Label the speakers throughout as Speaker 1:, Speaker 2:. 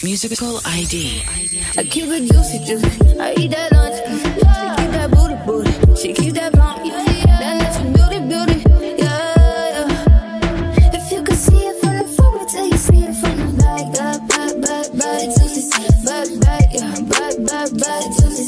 Speaker 1: Musical ID.
Speaker 2: I keep it juicy, juicy. I eat that lunch. She keep that booty, booty. She keep that plump. That natural beauty, beauty. Yeah, yeah. If you could see it from the front, wait till you see it from the back. Back, juicy. Back, yeah. Back, juicy.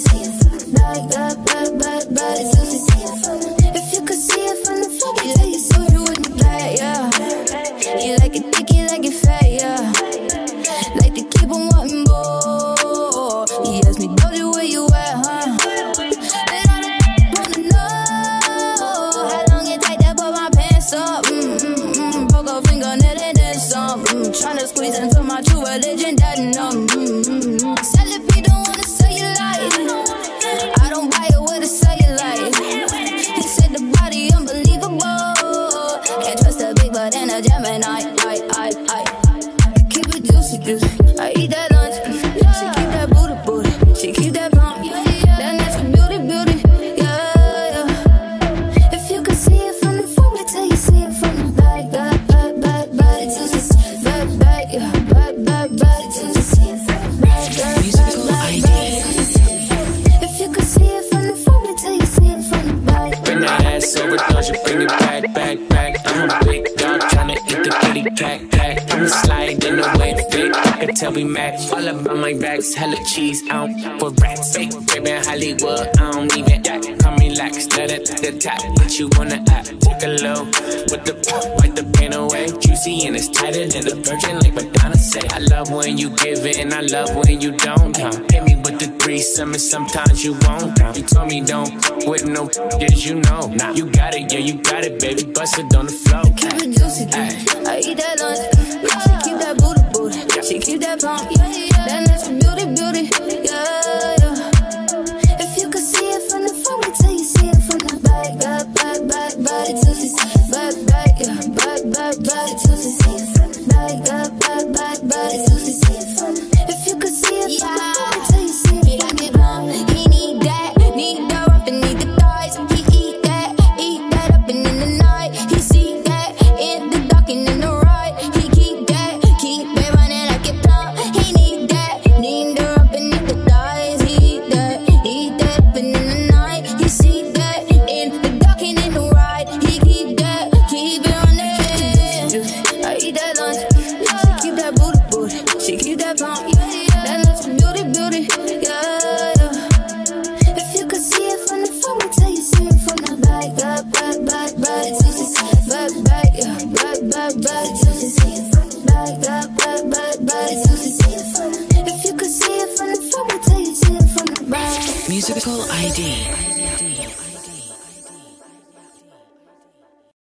Speaker 2: Back, juicy. If you could see it from the front, wait till you see it in the back, yeah. You like it thick, you like it fat, yeah. Like to keep on wanting more. He asked me, Doja, where you at, huh? And I don't wanna know how long it take to put my pants up. Poke a fingernail and then some. Tryna squeeze into my true religion, that no. Celebrate, don't wanna sell you life. I don't buy it with a cellulite. He said the body unbelievable. Can't trust a big butt and a Gemini. Keep it juicy, juicy. I eat that lunch. She keep that booty, booty. She keep that plump. That natural beauty, beauty. Yeah, yeah. If you could see it from the front, wait till you see it from the back. Back, juicy. Back, yeah. Back, juicy.
Speaker 1: Musical ID.
Speaker 2: If you could see it from the front, wait till you see it from the back.
Speaker 3: Bring that ass over, don't you bring it back. I'm a big dog tryna eat the kitty cat. I'ma slide in the way it fit. I can tell we match. All up on my racks, hella cheese out for rats. Fake, baby, Hollywood, I don't even act. Come relax, let it the top. What you wanna act? Take a low with the pop, wipe the pain away. Juicy and it's tighter than the virgin, like Madonna say. I love when you give it and I love when you don't. Hit me with the threesome and sometimes you won't. You told me don't with no yes, you know. Nah, you got it, yeah, you got it, baby. Bust it on the floor.
Speaker 2: Keep it juicy, I eat that lunch. She keep that booty, booty. She keep that plump. That natural beauty, beauty. Yeah, yeah. If you could see it from the front, wait till you see it from the back. Back, juicy. Back, yeah. Back, juicy. Back, juicy. If you could see it from the front, wait till you see it from the back. He need that up and need the thighs. He eat that up and in the night. He see that in the dark and in the right. He keep it running like it plump. He need her up and need the thighs. He eat that up and in the night. He see that in the dark and in the right. He keep it running. I eat that lunch. She keep that booty. She keep that plump. That natural beauty. Yeah, yeah. If you could see it from the front, wait till you see it from the back. Back, juicy. Back, yeah. Back, juicy. Back, juicy. If you could see it from the front, wait till you see it from the back.
Speaker 1: Musical ID.